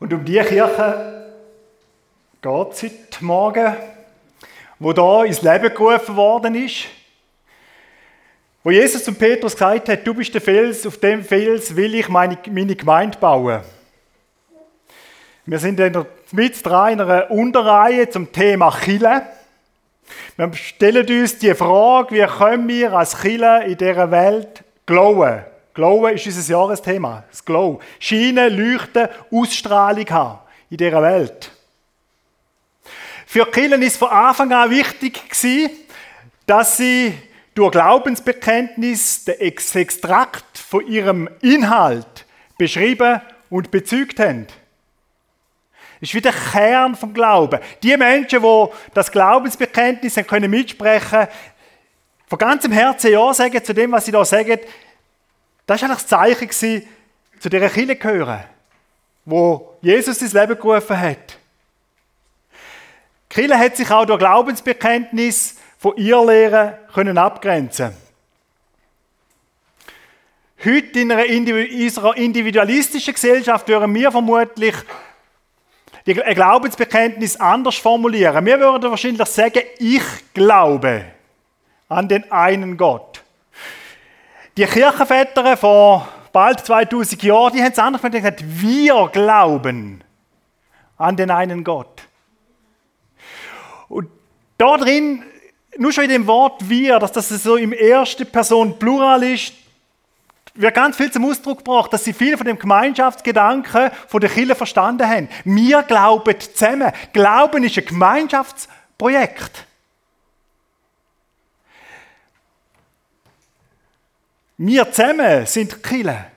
Und um die Kirche geht es heute Morgen, wo da ins Leben gerufen worden ist, wo Jesus zum Petrus gesagt hat, du bist der Fels, auf dem Fels will ich meine Gemeinde bauen. Wir sind mit in einer Unterreihe zum Thema Kirche. Wir stellen uns die Frage, wie können wir als Kirche in dieser Welt glowen? Glowen ist unser Jahresthema, das Glow. Scheinen, leuchten, Ausstrahlung haben in dieser Welt. Für die Kirchen war es von Anfang an wichtig, dass sie durch Glaubensbekenntnis den Extrakt von ihrem Inhalt beschrieben und bezeugt haben. Das ist wie der Kern vom Glauben. Die Menschen, die das Glaubensbekenntnis können mitsprechen, von ganzem Herzen Ja sagen zu dem, was sie da sagen, das war eigentlich das Zeichen, zu dieser Kirche gehören, wo Jesus ins Leben gerufen hat. Die Kirche hat sich auch durch Glaubensbekenntnis von ihr Lehre können abgrenzen. Heute in unserer individualistischen Gesellschaft würden wir vermutlich ein Glaubensbekenntnis anders formulieren. Wir würden wahrscheinlich sagen, ich glaube an den einen Gott. Die Kirchenväter vor bald 2000 Jahren, die haben es anders gesagt, wir glauben an den einen Gott. Und da drin, nur schon in dem Wort wir, dass das so im ersten Person Plural ist, wird ganz viel zum Ausdruck gebracht, dass sie viel von dem Gemeinschaftsgedanken von der Kirche verstanden haben. Wir glauben zusammen. Glauben ist ein Gemeinschaftsprojekt. Wir zusammen sind die Kirche.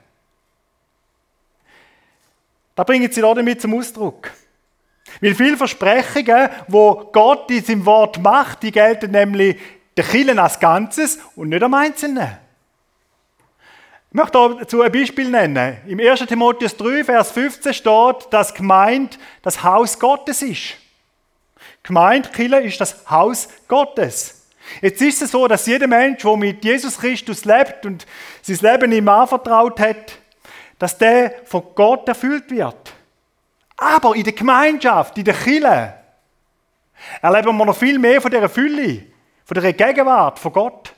Da bringen sie damit zum Ausdruck. Weil viele Versprechungen, die Gott in seinem Wort macht, die gelten nämlich der Kirche als Ganzes und nicht am Einzelnen. Ich möchte dazu ein Beispiel nennen. Im 1. Timotheus 3, Vers 15 steht, dass Gemeinde das Haus Gottes ist. Gemeinde, Kirche, ist das Haus Gottes. Jetzt ist es so, dass jeder Mensch, der mit Jesus Christus lebt und sein Leben ihm anvertraut hat, dass der von Gott erfüllt wird. Aber in der Gemeinschaft, in der Kirche, erleben wir noch viel mehr von dieser Fülle, von dieser Gegenwart von Gott.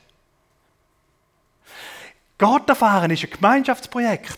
Gott erfahren ist ein Gemeinschaftsprojekt.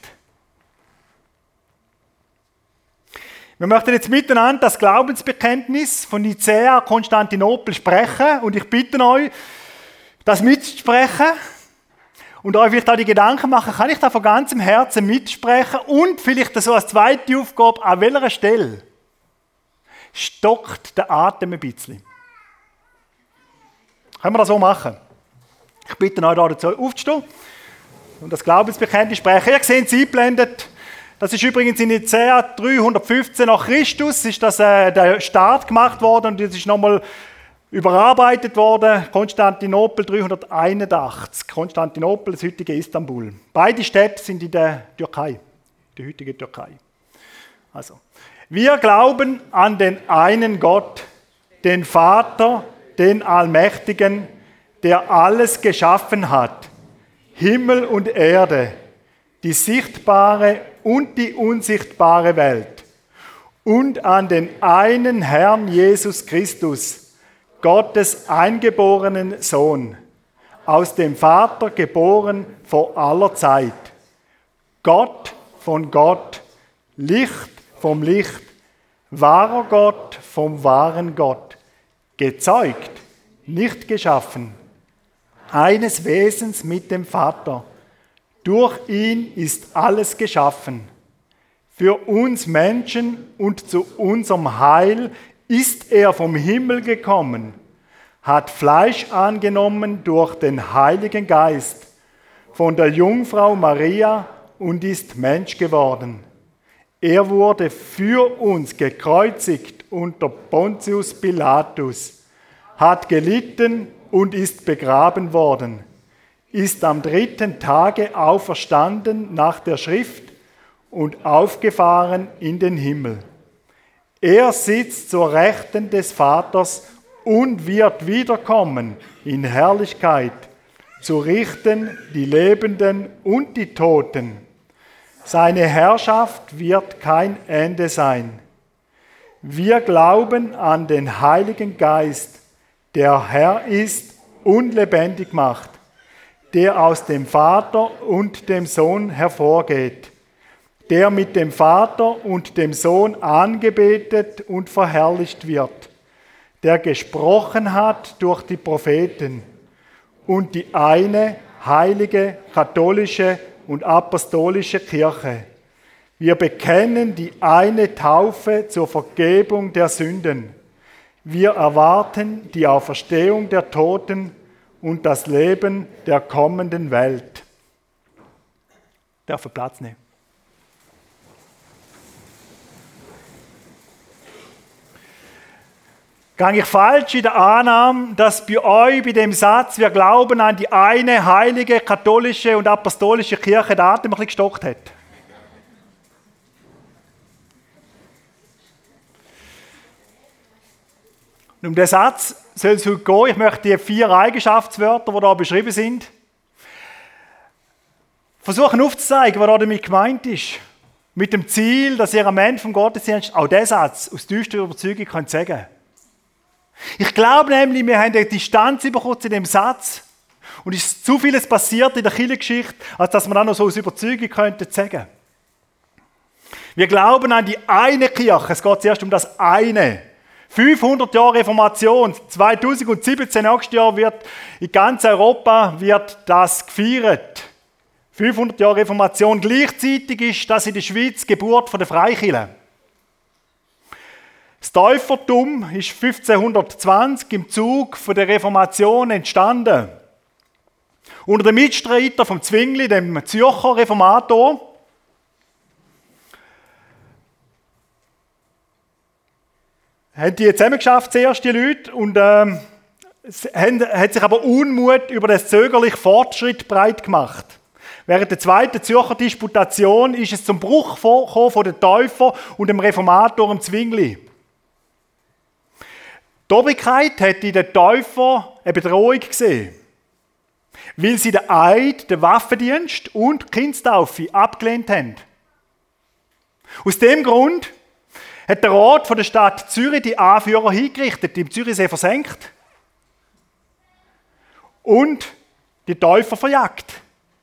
Wir möchten jetzt miteinander das Glaubensbekenntnis von Nicäa, Konstantinopel sprechen und ich bitte euch, das mitzusprechen und euch vielleicht auch die Gedanken machen, kann ich da von ganzem Herzen mitsprechen und vielleicht so als zweite Aufgabe, an welcher Stelle stockt der Atem ein bisschen. Können wir das so machen? Ich bitte euch dazu aufzustehen und das Glaubensbekenntnis sprechen. Ihr seht es eingeblendet. Das ist übrigens in Nicäa 315 nach Christus, ist das der Start gemacht worden und jetzt ist nochmal überarbeitet worden. Konstantinopel 381. Konstantinopel, das heutige Istanbul. Beide Städte sind in der Türkei, die heutige Türkei. Also, wir glauben an den einen Gott, den Vater, den Allmächtigen, der alles geschaffen hat, Himmel und Erde, die sichtbare und die unsichtbare Welt, und an den einen Herrn Jesus Christus, Gottes eingeborenen Sohn, aus dem Vater geboren vor aller Zeit, Gott von Gott, Licht vom Licht, wahrer Gott vom wahren Gott, gezeugt, nicht geschaffen, eines Wesens mit dem Vater. Durch ihn ist alles geschaffen. Für uns Menschen und zu unserem Heil ist er vom Himmel gekommen, hat Fleisch angenommen durch den Heiligen Geist von der Jungfrau Maria und ist Mensch geworden. Er wurde für uns gekreuzigt unter Pontius Pilatus, hat gelitten und ist begraben worden, ist am 3. Tage auferstanden nach der Schrift und aufgefahren in den Himmel. Er sitzt zur Rechten des Vaters und wird wiederkommen in Herrlichkeit, zu richten die Lebenden und die Toten. Seine Herrschaft wird kein Ende sein. Wir glauben an den Heiligen Geist, der Herr ist und lebendig macht, der aus dem Vater und dem Sohn hervorgeht, der mit dem Vater und dem Sohn angebetet und verherrlicht wird, der gesprochen hat durch die Propheten, und die eine heilige, katholische und apostolische Kirche. Wir bekennen die eine Taufe zur Vergebung der Sünden. Wir erwarten die Auferstehung der Toten und das Leben der kommenden Welt. Darf Platz nehmen. Gehe ich falsch in der Annahme, dass bei euch, bei dem Satz, wir glauben an die eine heilige, katholische und apostolische Kirche, der Atem ein bisschen gestockt hat? Und um den Satz soll es heute gehen. Ich möchte die 4 Eigenschaftswörter, die hier beschrieben sind, versuchen aufzuzeigen, was damit gemeint ist. Mit dem Ziel, dass ihr am Ende vom Gottesdienst auch diesen Satz aus tiefster Überzeugung könnt sagen. Ich glaube nämlich, wir haben eine Distanz bekommen zu dem Satz und es ist zu vieles passiert in der Kirchengeschichte, als dass man dann noch so aus Überzeugung könnte sagen. Wir glauben an die eine Kirche, es geht zuerst um das eine. 500 Jahre Reformation, 2017, nächstes Jahr wird in ganz Europa wird das gefeiert. 500 Jahre Reformation, gleichzeitig ist das in der Schweiz die Geburt der Freikirche. Das Täufertum ist 1520 im Zug von der Reformation entstanden. Unter den Mitstreitern vom Zwingli, dem Zürcher Reformator, haben die zusammengeschafft, zuerst die Leute, und hat sich aber Unmut über das zögerliche Fortschritt breit gemacht. Während der zweiten Zürcher Disputation ist es zum Bruch gekommen von den Täufer und dem Reformator, dem Zwingli. Die Obrigkeit hat in den Täufern eine Bedrohung gesehen, weil sie den Eid, den Waffendienst und die Kindstaufe abgelehnt haben. Aus dem Grund hat der Rat von der Stadt Zürich die Anführer hingerichtet, die im Zürichsee versenkt und die Täufer verjagt.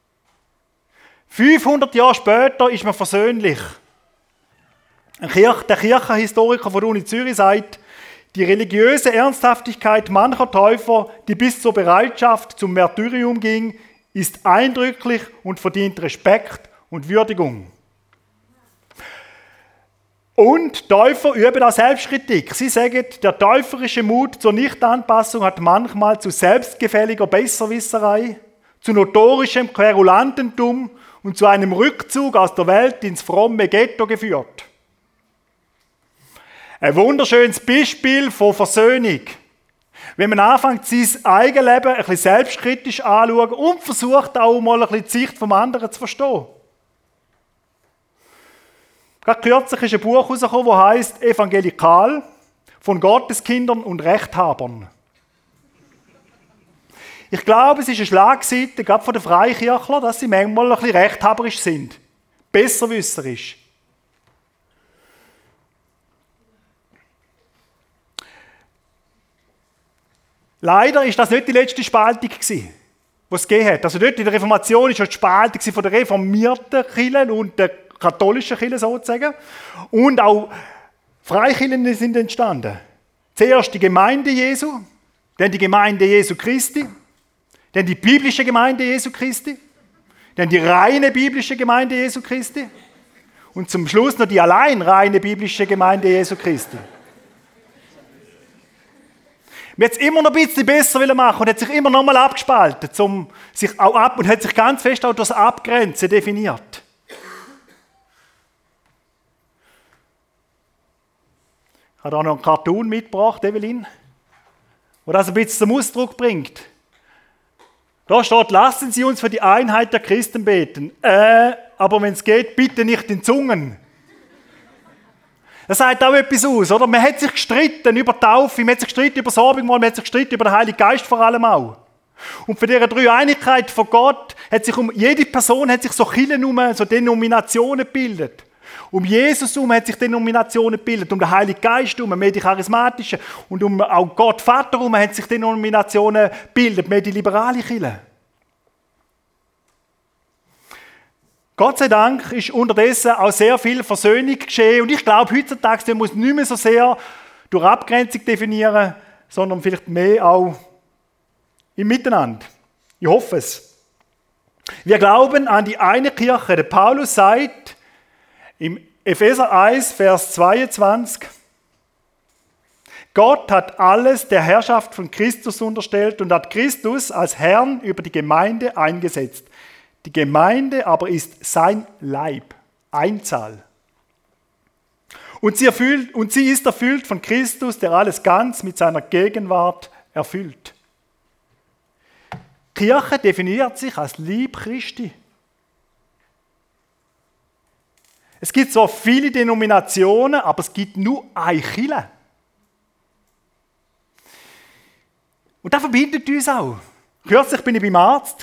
500 Jahre später ist man versöhnlich. Der Kirchenhistoriker von der Uni Zürich sagt, die religiöse Ernsthaftigkeit mancher Täufer, die bis zur Bereitschaft zum Märtyrium ging, ist eindrücklich und verdient Respekt und Würdigung. Und Täufer üben auch Selbstkritik. Sie sagen, der täuferische Mut zur Nichtanpassung hat manchmal zu selbstgefälliger Besserwisserei, zu notorischem Querulantentum und zu einem Rückzug aus der Welt ins fromme Ghetto geführt. Ein wunderschönes Beispiel von Versöhnung. Wenn man anfängt, sein eigenes Leben ein bisschen selbstkritisch anzuschauen und versucht auch mal ein bisschen die Sicht vom anderen zu verstehen. Gerade kürzlich ist ein Buch herausgekommen, das heisst Evangelikal von Gotteskindern und Rechthabern. Ich glaube, es ist eine Schlagseite, gerade von den Freikirchlern, dass sie manchmal ein bisschen rechthaberisch sind. Besserwisserisch. Leider war das nicht die letzte Spaltung, die es gegeben hat. Also dort in der Reformation war die Spaltung von der reformierten Kirche und der katholischen Kirche sozusagen. Und auch Freikirchen sind entstanden. Zuerst die Gemeinde Jesu, dann die Gemeinde Jesu Christi, dann die biblische Gemeinde Jesu Christi, dann die reine biblische Gemeinde Jesu Christi und zum Schluss noch die allein reine biblische Gemeinde Jesu Christi. Man hat es immer noch ein bisschen besser machen und hat sich immer noch mal abgespalten, und hat sich ganz fest auch das Abgrenzen definiert. Ich habe auch noch einen Cartoon mitgebracht, Evelyn, der das ein bisschen zum Ausdruck bringt. Da steht, lassen Sie uns für die Einheit der Christen beten. Aber wenn es geht, bitte nicht in Zungen. Das sagt auch etwas aus, oder? Man hat sich gestritten über die Taufe, man hat sich gestritten über das Abendmahl, man hat sich gestritten über den Heiligen Geist vor allem auch. Und für diese Dreieinigkeit von Gott jede Person hat sich so Kirchen herum, so Denominationen gebildet. Um Jesus herum hat sich Denominationen gebildet, um den Heiligen Geist herum, mehr die charismatischen, und um auch Gott Vater herum hat sich Denominationen gebildet, mehr die liberale Kirche. Gott sei Dank ist unterdessen auch sehr viel Versöhnung geschehen, und ich glaube, heutzutage muss man nicht mehr so sehr durch Abgrenzung definieren, sondern vielleicht mehr auch im Miteinander. Ich hoffe es. Wir glauben an die eine Kirche. Der Paulus sagt im Epheser 1, Vers 22, Gott hat alles der Herrschaft von Christus unterstellt und hat Christus als Herrn über die Gemeinde eingesetzt. Die Gemeinde aber ist sein Leib, Einzahl. Und sie ist erfüllt von Christus, der alles ganz mit seiner Gegenwart erfüllt. Die Kirche definiert sich als Leib Christi. Es gibt so viele Denominationen, aber es gibt nur eine Kirche. Und das verbindet uns auch. Kürzlich war ich beim Arzt.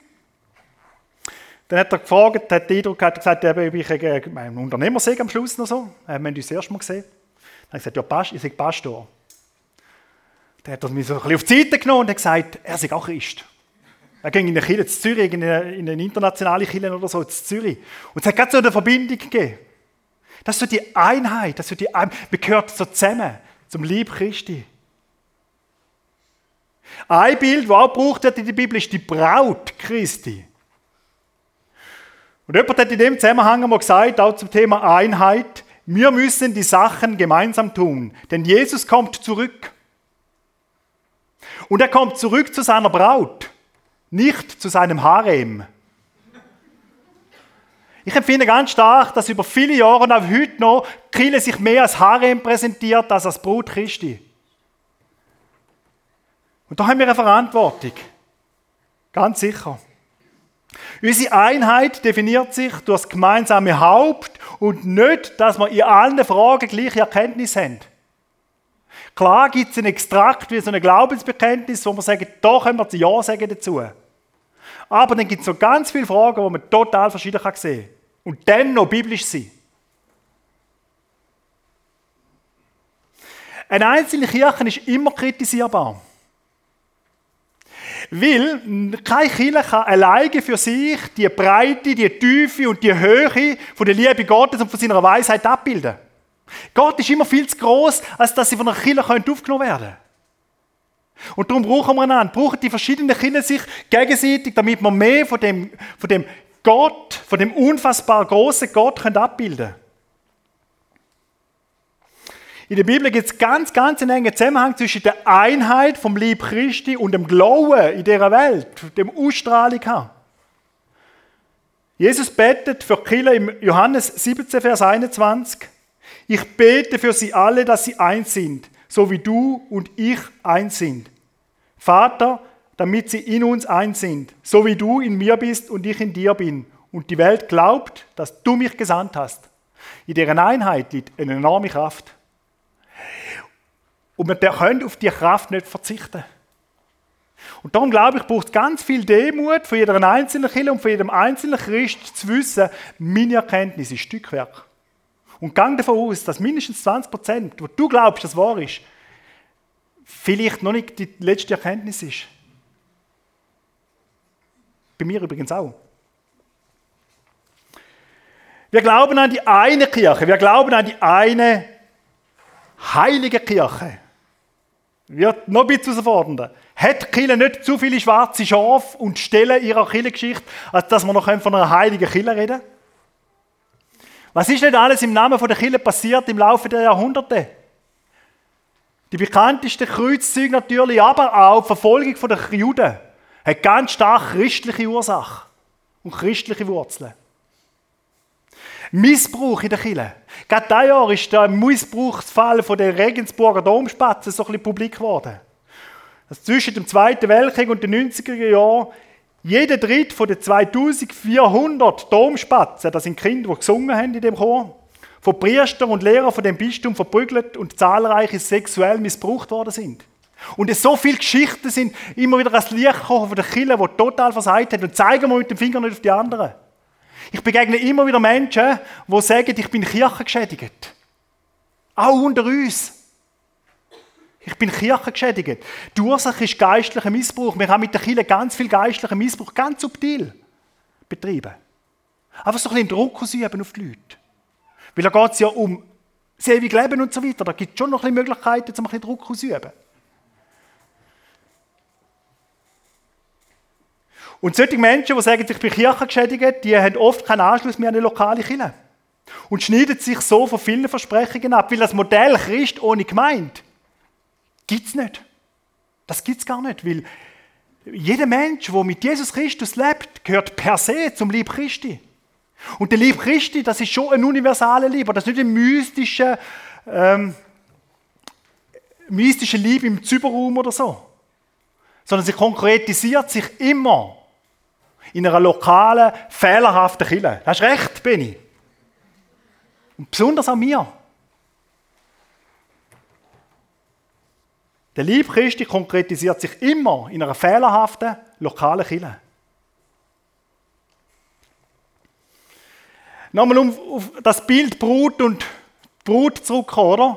Dann hat er gefragt, hat den Eindruck gesagt, ob ich ein Unternehmer sei am Schluss noch so. Wir haben uns das erste Mal gesehen. Dann habe ich gesagt, ja, ich sei Pastor. Dann hat er mich so ein bisschen auf die Seite genommen und hat gesagt, er sei auch Christ. Er ging in eine Kirche in Zürich, in eine internationale Kirche oder so, in Zürich. Und es hat gerade so eine Verbindung gegeben. Das ist so die Einheit, man gehört so zusammen zum Leib Christi. Ein Bild, das auch gebraucht wird in der Bibel, ist die Braut Christi. Und jemand hat in dem Zusammenhang mal gesagt, auch zum Thema Einheit, wir müssen die Sachen gemeinsam tun, denn Jesus kommt zurück. Und er kommt zurück zu seiner Braut, nicht zu seinem Harem. Ich empfinde ganz stark, dass über viele Jahre und auch heute noch die Kirche sich mehr als Harem präsentiert als als Braut Christi. Und da haben wir eine Verantwortung. Ganz sicher. Unsere Einheit definiert sich durch das gemeinsame Haupt und nicht, dass wir in allen Fragen gleiche Erkenntnis haben. Klar gibt es einen Extrakt wie so ein Glaubensbekenntnis, wo wir sagen, da können wir Ja sagen dazu. Aber dann gibt es so ganz viele Fragen, die man total verschieden sehen kann. Und dann noch biblisch sein. Eine einzelne Kirche ist immer kritisierbar. Weil keine Kirche kann alleine für sich die Breite, die Tiefe und die Höhe von der Liebe Gottes und von seiner Weisheit abbilden. Gott ist immer viel zu gross, als dass sie von einer Kirche aufgenommen werden können. Und darum brauchen wir einander, brauchen die verschiedenen Kirchen sich gegenseitig, damit wir mehr von dem Gott, von dem unfassbar grossen Gott abbilden können. In der Bibel gibt es ganz einen engen Zusammenhang zwischen der Einheit vom Leib Christi und dem Glauben in dieser Welt, dem Ausstrahlung haben. Jesus betet für die Kirche im Johannes 17, Vers 21. Ich bete für sie alle, dass sie eins sind, so wie du und ich eins sind. Vater, damit sie in uns eins sind, so wie du in mir bist und ich in dir bin. Und die Welt glaubt, dass du mich gesandt hast. In deren Einheit liegt eine enorme Kraft. Und wir können auf diese Kraft nicht verzichten. Und darum glaube ich, braucht es ganz viel Demut von jeder einzelnen Kirche und von jedem einzelnen Christ zu wissen, meine Erkenntnis ist Stückwerk. Und gang davon aus, dass mindestens 20%, wo du glaubst, das wahr ist, vielleicht noch nicht die letzte Erkenntnis ist. Bei mir übrigens auch. Wir glauben an die eine Kirche, wir glauben an die eine heilige Kirche. Wird noch ein bisschen herausfordernder. Hat die Kirche nicht zu viele schwarze Schafe und Stellen ihrer Kirchengeschichte, als dass wir noch von einer heiligen Kirche reden können? Was ist nicht alles im Namen der Kirche passiert im Laufe der Jahrhunderte? Die bekanntesten Kreuzzüge natürlich, aber auch die Verfolgung der Juden hat ganz stark christliche Ursachen und christliche Wurzeln. Missbrauch in der Kirche. Gerade dieses Jahr ist der Missbrauchsfall von der Regensburger Domspatzen so ein bisschen publik geworden. Dass zwischen dem Zweiten Weltkrieg und den 90er Jahren jeder Dritte von den 2400 Domspatzen, das sind Kinder, die gesungen haben in dem Chor, von Priestern und Lehrern von dem Bistum verprügelt und zahlreiche sexuell missbraucht worden sind. Und es so viele Geschichten sind immer wieder ans Licht gekommen von den Kirchen, die total versagt haben und zeigen wir mit dem Finger nicht auf die anderen. Ich begegne immer wieder Menschen, die sagen, ich bin kirchengeschädigt. Auch unter uns. Ich bin kirchengeschädigt. Die Ursache ist geistlicher Missbrauch. Wir haben mit der Kirche ganz viel geistlichen Missbrauch, ganz subtil betrieben. Einfach so ein bisschen Druck ausüben auf die Leute. Weil da geht es ja um das ewige Leben und so weiter. Da gibt es schon noch ein bisschen Möglichkeiten, um ein bisschen Druck auszuüben. Und solche Menschen, die sagen, ich bin kirchengeschädigt, die haben oft keinen Anschluss mehr an eine lokale Kirche. Und schneiden sich so von vielen Versprechungen ab, weil das Modell Christ ohne Gemeinde gibt es nicht. Das gibt es gar nicht, weil jeder Mensch, der mit Jesus Christus lebt, gehört per se zum Leib Christi. Und der Leib Christi, das ist schon ein universaler Leib, das ist nicht ein mystischer Leib im Zyberraum oder so, sondern sie konkretisiert sich immer in einer lokalen, fehlerhaften Kirche. Hast du recht, Benni? Und besonders an mir. Der Leib Christi konkretisiert sich immer in einer fehlerhaften, lokalen Kirche. Nochmal auf das Bild Brut und Brut zurückkommen, oder?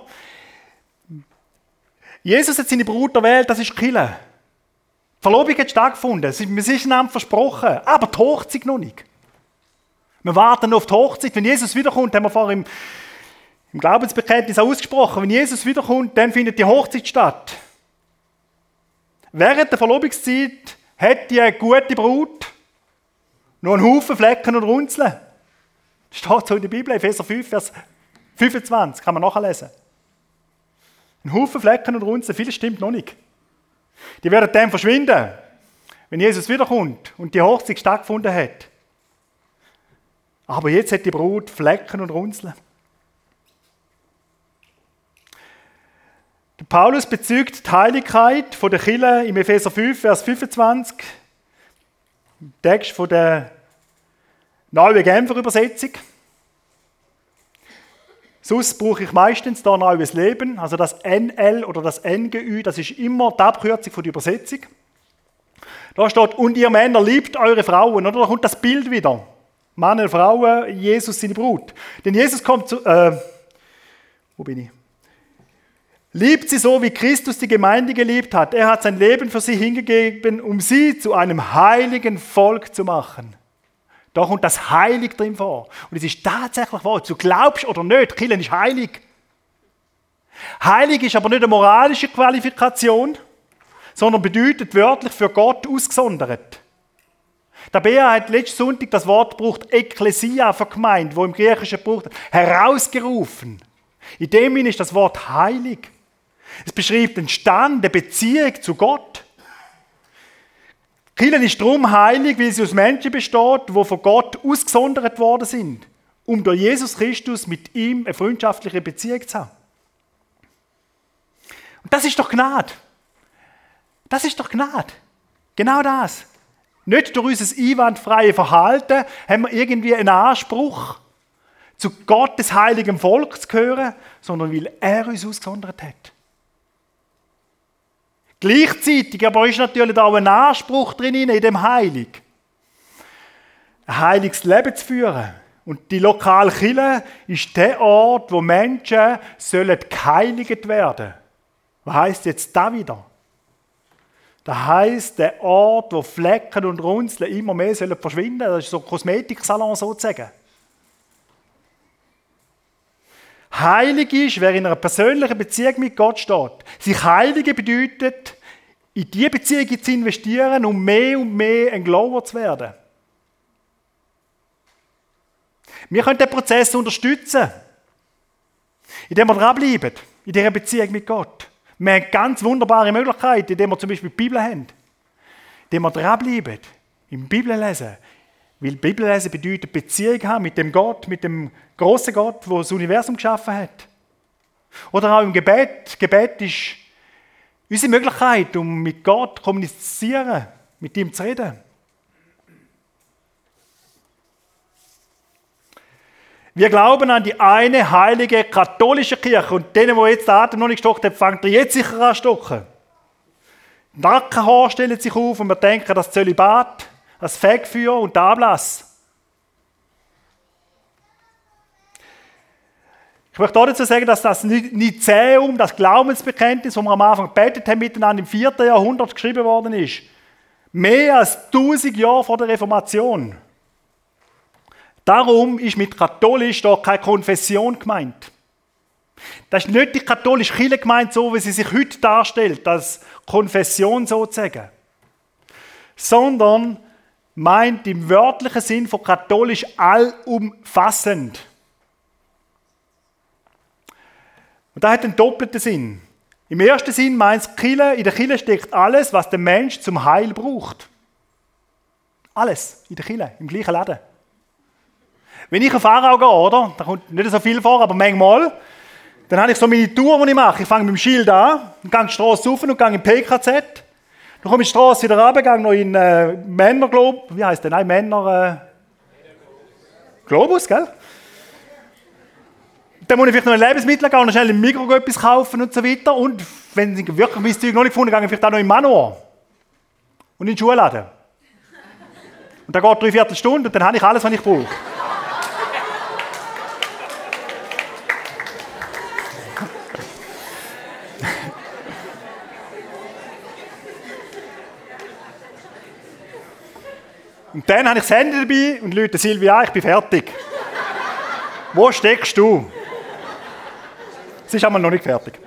Jesus hat seine Brut erwählt, das ist die Kirche. Die Verlobung hat stattgefunden, wir sind einander versprochen, aber die Hochzeit noch nicht. Wir warten auf die Hochzeit. Wenn Jesus wiederkommt, haben wir vorhin im Glaubensbekenntnis auch ausgesprochen, wenn Jesus wiederkommt, dann findet die Hochzeit statt. Während der Verlobungszeit hat die gute Brut noch einen Haufen Flecken und Runzeln. Das steht so in der Bibel, Epheser 5, Vers 25, kann man nachlesen. Ein Haufen Flecken und Runzeln, vieles stimmt noch nicht. Die werden dann verschwinden, wenn Jesus wiederkommt und die Hochzeit stattgefunden hat. Aber jetzt hat die Brut Flecken und Runzeln. Der Paulus bezeugt die Heiligkeit von der Kirche im Epheser 5, Vers 25. Im Text von der Neuen Genfer Übersetzung. Sonst brauche ich meistens da Neues Leben, also das NL oder das NGÜ, das ist immer die Abkürzung von der Übersetzung. Da steht, und ihr Männer liebt eure Frauen, oder? Da kommt das Bild wieder. Männer, Frauen, Jesus seine Brut. Denn Jesus kommt zu, wo bin ich? Liebt sie so, wie Christus die Gemeinde geliebt hat. Er hat sein Leben für sie hingegeben, um sie zu einem heiligen Volk zu machen. Da kommt das Heilig drin vor. Und es ist tatsächlich wahr. Du glaubst oder nicht, die Kirche ist heilig. Heilig ist aber nicht eine moralische Qualifikation, sondern bedeutet wörtlich für Gott ausgesondert. Der Bea hat letzten Sonntag das Wort gebraucht, Ekklesia für Gemeinde, wo im Griechischen gebraucht wird, herausgerufen. In dem Sinne ist das Wort heilig. Es beschreibt den Stand der Beziehung zu Gott. Die Kirche ist darum heilig, weil sie aus Menschen besteht, die von Gott ausgesondert worden sind, um durch Jesus Christus mit ihm eine freundschaftliche Beziehung zu haben. Und das ist doch Gnade. Das ist doch Gnade. Genau das. Nicht durch unser einwandfreies Verhalten haben wir irgendwie einen Anspruch, zu Gottes heiligem Volk zu gehören, sondern weil er uns ausgesondert hat. Gleichzeitig aber ist natürlich auch ein Anspruch drin in dem Heilig. Ein heiliges Leben zu führen. Und die lokale Kirche ist der Ort, wo Menschen geheiligt werden sollen. Was heisst jetzt da wieder? Das heisst, der Ort, wo Flecken und Runzeln immer mehr verschwinden sollen. Das ist so ein Kosmetiksalon sozusagen. Heilig ist, wer in einer persönlichen Beziehung mit Gott steht. Sich heiligen bedeutet, in diese Beziehung zu investieren, um mehr und mehr ein Glauber zu werden. Wir können den Prozess unterstützen, indem wir dranbleiben, in dieser Beziehung mit Gott. Wir haben ganz wunderbare Möglichkeiten, indem wir zum Beispiel die Bibel haben. Indem wir dranbleiben, im Bibellesen. Weil Bibellesen bedeutet Beziehung haben mit dem Gott, mit dem grossen Gott, der das Universum geschaffen hat. Oder auch im Gebet. Gebet ist unsere Möglichkeit, um mit Gott zu kommunizieren, mit ihm zu reden. Wir glauben an die eine heilige katholische Kirche. Und denen, die jetzt den Atem noch nicht gestockt haben, fängt er jetzt sicher an zu stocken. Nackenhaare stellen sich auf und wir denken, das Zölibat, das Fegfeuer und der Ablass. Ich möchte auch dazu sagen, dass das Nizaeum, das Glaubensbekenntnis, das wir am Anfang gebetet haben, miteinander im 4. Jahrhundert geschrieben worden ist. Mehr als 1000 Jahre vor der Reformation. Darum ist mit katholisch da keine Konfession gemeint. Das ist nicht die katholische Kirche gemeint, so wie sie sich heute darstellt, als Konfession sozusagen. Sondern meint im wörtlichen Sinn von katholisch allumfassend. Und das hat einen doppelten Sinn. Im ersten Sinn meint es, in der Kirche steckt alles, was der Mensch zum Heil braucht. Alles in der Kirche, im gleichen Laden. Wenn ich auf Aarau gehe, oder? Da kommt nicht so viel vor, aber manchmal, dann habe ich so meine Tour, die ich mache. Ich fange mit dem Schild an, gehe die Straße rauf und gehe in PKZ. Dann komme ich die Straße wieder runter, gehe noch in Männerglobus. Wie heisst der? Nein, Globus, gell? Dann muss ich vielleicht noch in Lebensmittel gehen und schnell im Mikro etwas kaufen und so weiter. Und wenn ich wirklich mein Zeug noch nicht gefunden habe, gehe ich vielleicht auch noch in Manor und in den Schuhladen. Und dann geht 3/4 Stunde und dann habe ich alles, was ich brauche. Und dann habe ich das Handy dabei und rufe Silvia an, ich bin fertig. Wo steckst du? Es ist einmal noch nicht fertig.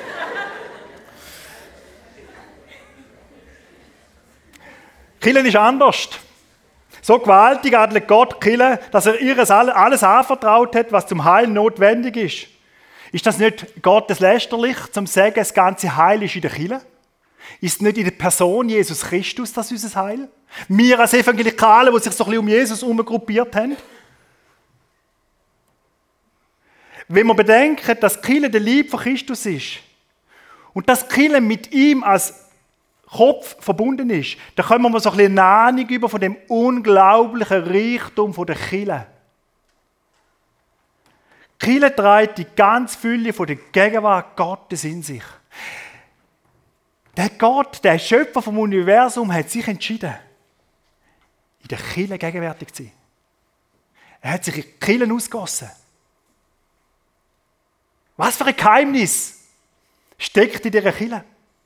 Kirche ist anders. So gewaltig adelt Gott Kirche, dass er ihr alles anvertraut hat, was zum Heil notwendig ist. Ist das nicht Gottes lästerlich, zum zu sagen, das ganze Heil ist in der Kirche? Ist nicht in der Person Jesus Christus das unser Heil? Wir als Evangelikale, die sich so ein bisschen um Jesus herumgruppiert haben? Wenn wir bedenken, dass Kirche der Leib von Christus ist und dass Kirche mit ihm als Kopf verbunden ist, dann kommen wir so ein bisschen eine Ahnung über von dem unglaublichen Reichtum der Kirche. Die Kirche trägt die ganze Fülle von der Gegenwart Gottes in sich. Der Gott, der Schöpfer vom Universum, hat sich entschieden, in der Kirche gegenwärtig zu sein. Er hat sich in die Kirche ausgegossen. Was für ein Geheimnis steckt in dieser Kirche?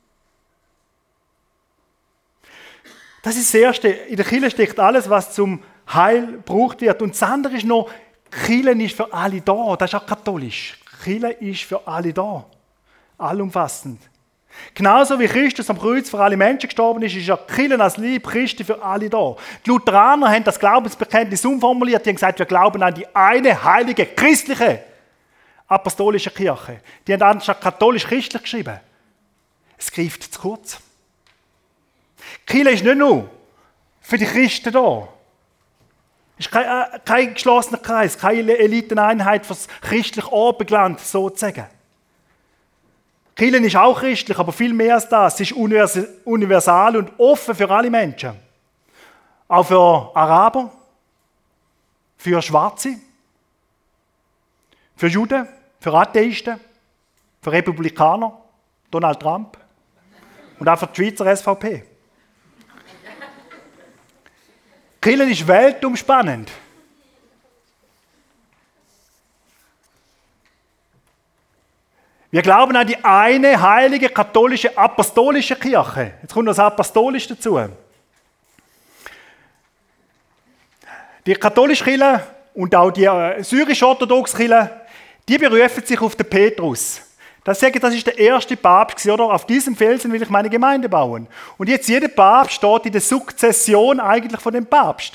Das ist das Erste. In der Kirche steckt alles, was zum Heil gebraucht wird. Und das andere ist noch, Kirche ist für alle da. Das ist auch katholisch. Kirche ist für alle da. Allumfassend. Genauso wie Christus am Kreuz für alle Menschen gestorben ist, ist ja Kirche als Leib Christi für alle da. Die Lutheraner haben das Glaubensbekenntnis umformuliert. Die haben gesagt, wir glauben an die eine heilige christliche apostolische Kirche. Die haben anstatt katholisch-christlich geschrieben. Es greift zu kurz. Die Kirche ist nicht nur für die Christen da. Es ist kein geschlossener Kreis, keine Eliteneinheit für das christliche Abendland, sozusagen. Die Kirche ist auch christlich, aber viel mehr als das. Sie ist universal und offen für alle Menschen. Auch für Araber, für Schwarze, für Juden, für Atheisten, für Republikaner, Donald Trump und auch für die Schweizer SVP. Kirche ist weltumspannend. Wir glauben an die eine heilige katholische apostolische Kirche. Jetzt kommt das Apostolisch dazu. Die katholische Kirche und auch die syrisch-orthodoxe Kirche, die berufen sich auf den Petrus. Das ist der erste Papst, oder? Auf diesem Felsen will ich meine Gemeinde bauen. Und jetzt jeder Papst steht in der Sukzession eigentlich von dem Papst.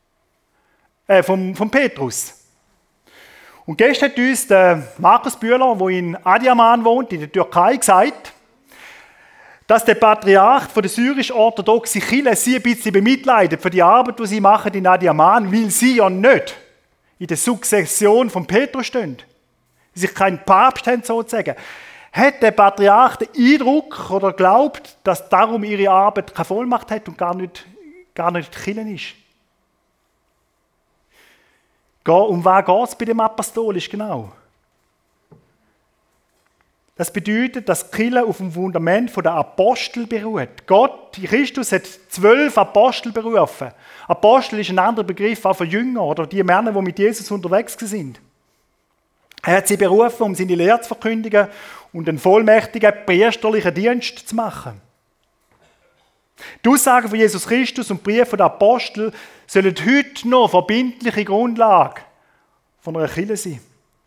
Vom Petrus. Und gestern hat uns der Markus Bühler, der in Adiaman wohnt, in der Türkei, gesagt, dass der Patriarch von der syrisch-orthodoxen Kirche sie ein bisschen bemitleidet für die Arbeit, die sie machen in Adiaman, weil sie ja nicht in der Sukzession von Petrus stehen. Sich keinen Papst haben, sozusagen. Hat der Patriarch den Eindruck oder glaubt, dass darum ihre Arbeit keine Vollmacht hat und gar nicht die Kirche ist? Um was geht es bei dem Apostolisch genau? Das bedeutet, dass die Kirche auf dem Fundament der Apostel beruht. Gott, Christus, hat 12 Apostel berufen. Apostel ist ein anderer Begriff auch für Jünger oder die Männer, die mit Jesus unterwegs sind. Er hat sie berufen, um seine Lehre zu verkündigen und einen vollmächtigen priesterlichen Dienst zu machen. Die Aussagen von Jesus Christus und die Briefe der Apostel sollen heute noch verbindliche Grundlage von einer Kirche sein.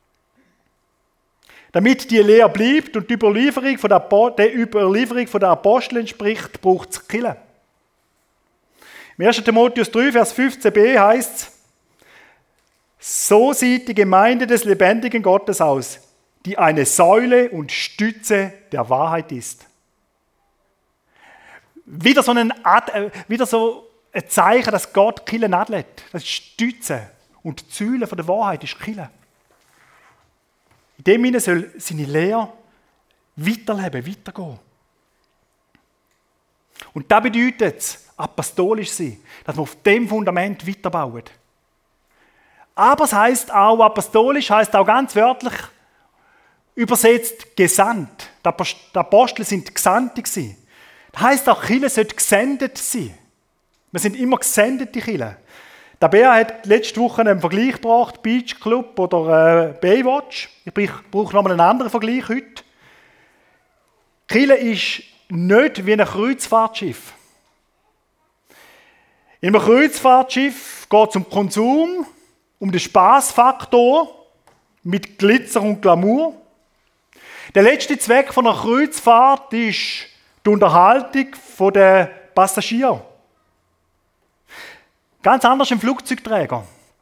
Damit die Lehre bleibt und die Überlieferung von der Apostel entspricht, braucht es Kirche. Im 1. Timotheus 3, Vers 15b heißt es: So sieht die Gemeinde des lebendigen Gottes aus, die eine Säule und Stütze der Wahrheit ist. Wieder so ein Zeichen, dass Gott die Kirche adelt. Das ist Stütze und die Säule der Wahrheit ist die Kirche. In dem Sinne soll seine Lehre weiterleben, weitergehen. Und das bedeutet apostolisch sein, dass wir auf dem Fundament weiterbauen. Aber es heisst auch, apostolisch heisst auch ganz wörtlich übersetzt gesandt. Die Apostel sind Gesandte gewesen. Das heisst auch, die Kirche sollte gesendet sein. Wir sind immer gesendete Kirche. Der Bea hat letzte Woche einen Vergleich gebracht, Beach Club oder Baywatch. Ich brauche nochmal einen anderen Vergleich heute. Die Kirche ist nicht wie ein Kreuzfahrtschiff. In einem Kreuzfahrtschiff geht es um Konsum, um den Spaßfaktor mit Glitzer und Glamour. Der letzte Zweck von einer Kreuzfahrt ist die Unterhaltung der Passagiere. Ganz anders im Flugzeugträger.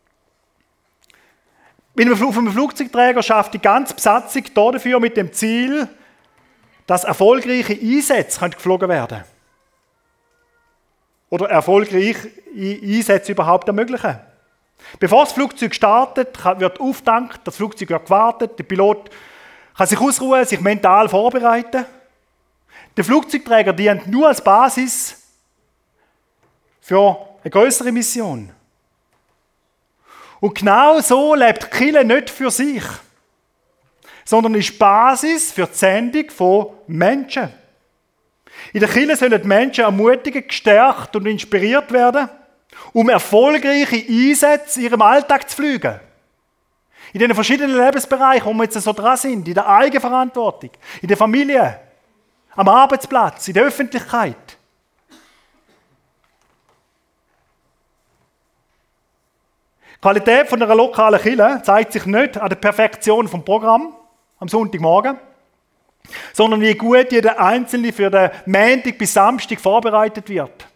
Auf einem Flugzeugträger schafft die ganze Besatzung dafür mit dem Ziel, dass erfolgreiche Einsätze geflogen werden können. Oder erfolgreiche Einsätze überhaupt ermöglichen. Bevor das Flugzeug startet, wird aufgetankt, das Flugzeug wird gewartet, der Pilot kann sich ausruhen, sich mental vorbereiten. Der Flugzeugträger dient nur als Basis für eine größere Mission. Und genau so lebt die Kirche nicht für sich, sondern ist Basis für die Sendung von Menschen. In der Kirche sollen die Menschen ermutigt, gestärkt und inspiriert werden, um erfolgreiche Einsätze in ihrem Alltag zu fliegen. In den verschiedenen Lebensbereichen, wo wir jetzt so dran sind, in der Eigenverantwortung, in der Familie, am Arbeitsplatz, in der Öffentlichkeit. Die Qualität von einer lokalen Kirche zeigt sich nicht an der Perfektion vom Programm am Sonntagmorgen, sondern wie gut jeder Einzelne für den Montag bis Samstag vorbereitet wird.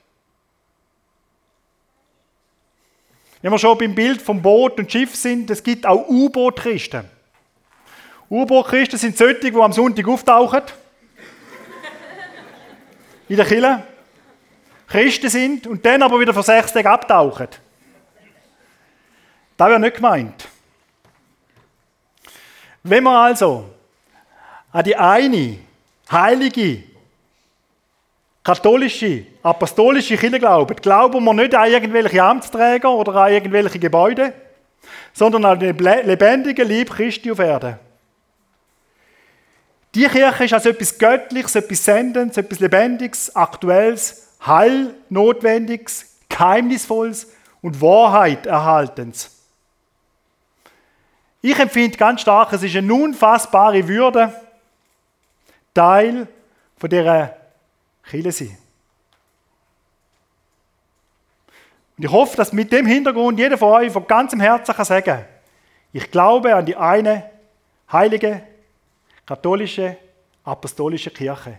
Wenn wir schon beim Bild vom Boot und Schiff sind, es gibt auch U-Boot-Christen. U-Boot-Christen sind solche, die am Sonntag auftauchen, in der Kirche, Christen sind und dann aber wieder für 6 Tage abtauchen. Das wäre nicht gemeint. Wenn wir also an die eine heilige, katholische, apostolische Kirche glauben wir nicht an irgendwelche Amtsträger oder an irgendwelche Gebäude, sondern an den lebendigen Leib Christi auf Erden. Die Kirche ist als etwas Göttliches, etwas Sendendes, etwas Lebendiges, Aktuelles, Heilnotwendiges, Geheimnisvolles und Wahrheit erhaltens. Ich empfinde ganz stark, es ist eine unfassbare Würde, Teil von dieser Kirche sein. Und ich hoffe, dass mit dem Hintergrund jeder von euch von ganzem Herzen sagen kann, ich glaube an die eine heilige, katholische, apostolische Kirche.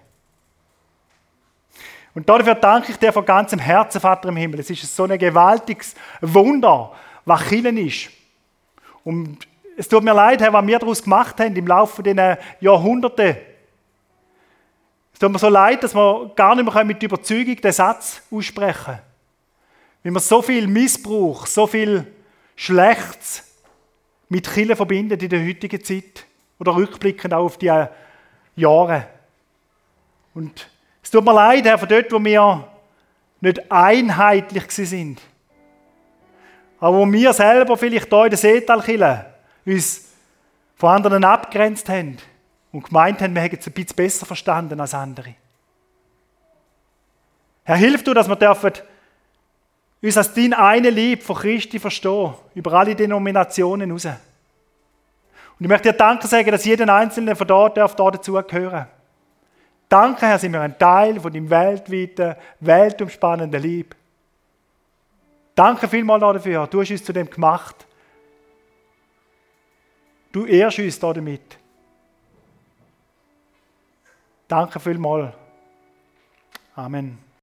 Und dafür danke ich dir von ganzem Herzen, Vater im Himmel. Es ist so ein gewaltiges Wunder, was Kirche ist. Und es tut mir leid, Herr, was wir daraus gemacht haben im Laufe dieser Jahrhunderte. Es tut mir so leid, dass wir gar nicht mehr mit Überzeugung den Satz aussprechen können. Weil wir so viel Missbrauch, so viel Schlechtes mit Kirche verbinden in der heutigen Zeit oder rückblickend auch auf die Jahre. Und es tut mir leid, Herr, von dort, wo wir nicht einheitlich sind. Aber wo wir selber vielleicht hier in der Seetalkirche uns von anderen abgegrenzt haben, und gemeint haben, wir hätten es ein bisschen besser verstanden als andere. Herr, hilf du, dass wir dürfen uns als dein eine Lieb von Christi verstehen, über alle Denominationen raus. Und ich möchte dir Danke sagen, dass jeder Einzelne von dort dazugehören. Danke, Herr, sind wir ein Teil von deinem weltweiten, weltumspannenden Lieb. Danke vielmals dafür, du hast uns zu dem gemacht. Du ehrst uns damit. Danke vielmals. Amen.